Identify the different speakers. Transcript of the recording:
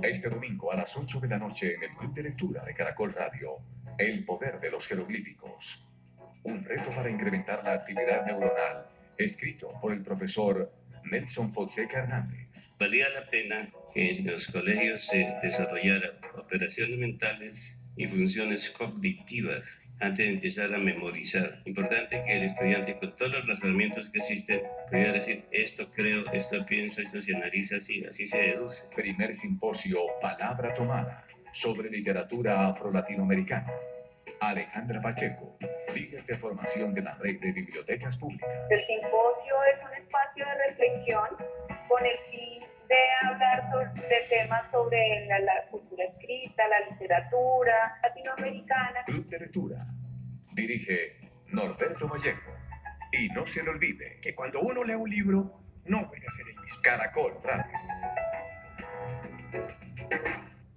Speaker 1: Este domingo a las 8 de la noche en el Club de Lectura de Caracol Radio, El poder de los jeroglíficos. Un reto para incrementar la actividad neuronal, escrito por el profesor Nelson Fonseca Hernández.
Speaker 2: Valía la pena que en los colegios se desarrollaran operaciones mentales y funciones cognitivas antes de empezar a memorizar. Importante que el estudiante, con todos los razonamientos que existen, pudiera decir: esto creo, esto pienso, esto se analiza así, así se deduce.
Speaker 1: Primer simposio Palabra Tomada sobre literatura afro-latinoamericana. Alejandra Pacheco, líder de formación de la Red de Bibliotecas Públicas.
Speaker 3: El simposio es un espacio de reflexión con el fin de hablar de temas sobre la cultura escrita, la literatura latinoamericana.
Speaker 1: Club de Lectura. Dirige Norberto Vallejo. Y no se le olvide
Speaker 4: que cuando uno lee un libro, no vuelve a ser el mismo.
Speaker 1: Caracol Radio.